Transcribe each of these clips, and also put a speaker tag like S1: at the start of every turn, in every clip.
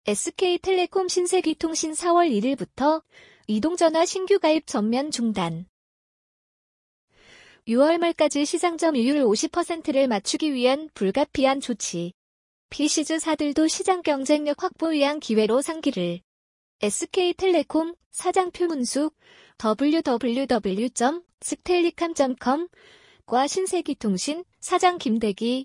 S1: SK텔레콤 신세계통신 4월 1일부터 이동전화 신규 가입 전면 중단. 6월 말까지 시장 점유율 50%를 맞추기 위한 불가피한 조치. PC즈사들도 시장 경쟁력 확보 위한 기회로 상기를. SK텔레콤 사장표 문숙 www.sktellicom.com과 신세계통신 사장 김대기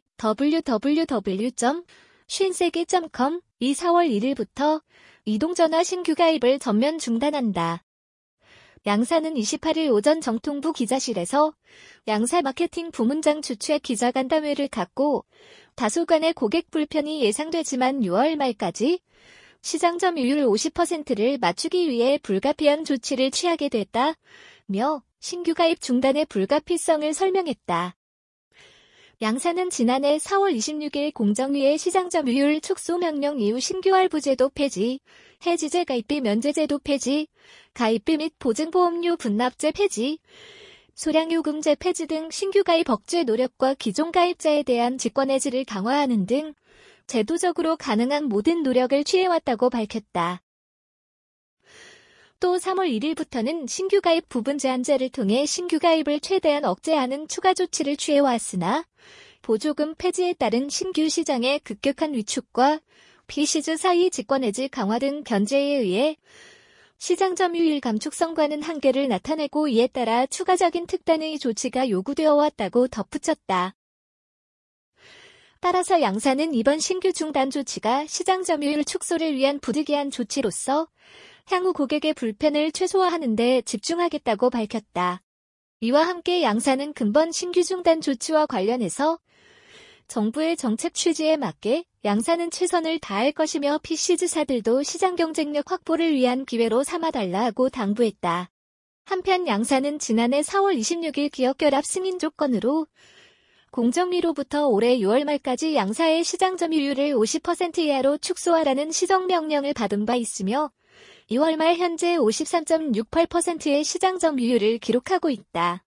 S1: www.신세계.com 이 4월 1일부터 이동전화 신규 가입을 전면 중단한다. 양사는 28일 오전 정통부 기자실에서 양사 마케팅 부문장 주최 기자간담회를 갖고 다소간의 고객 불편이 예상되지만 6월 말까지 시장 점유율 50%를 맞추기 위해 불가피한 조치를 취하게 됐다며 신규 가입 중단의 불가피성을 설명했다. 양사는 지난해 4월 26일 공정위의 시장 점유율 축소 명령 이후 신규 할부제도 폐지, 해지제 가입비 면제제도 폐지, 가입비 및 보증보험료 분납제 폐지, 소량요금제 폐지 등 신규 가입 억제 노력과 기존 가입자에 대한 직권해지를 강화하는 등 제도적으로 가능한 모든 노력을 취해왔다고 밝혔다. 또 3월 1일부터는 신규 가입 부분 제한제를 통해 신규 가입을 최대한 억제하는 추가 조치를 취해왔으나 보조금 폐지에 따른 신규 시장의 급격한 위축과 PC즈 사이 직권해지 강화 등 견제에 의해 시장 점유율 감축성과는 한계를 나타내고 이에 따라 추가적인 특단의 조치가 요구되어 왔다고 덧붙였다. 따라서 양사는 이번 신규 중단 조치가 시장 점유율 축소를 위한 부득이한 조치로서 향후 고객의 불편을 최소화하는 데 집중하겠다고 밝혔다. 이와 함께 양사는 근본 신규 중단 조치와 관련해서 정부의 정책 취지에 맞게 양사는 최선을 다할 것이며 PC즈사들도 시장 경쟁력 확보를 위한 기회로 삼아달라고 당부했다. 한편 양사는 지난해 4월 26일 기업결합 승인 조건으로 공정위로부터 올해 6월 말까지 양사의 시장 점유율을 50% 이하로 축소하라는 시정명령을 받은 바 있으며 2월 말 현재 53.68%의 시장 점유율을 기록하고 있다.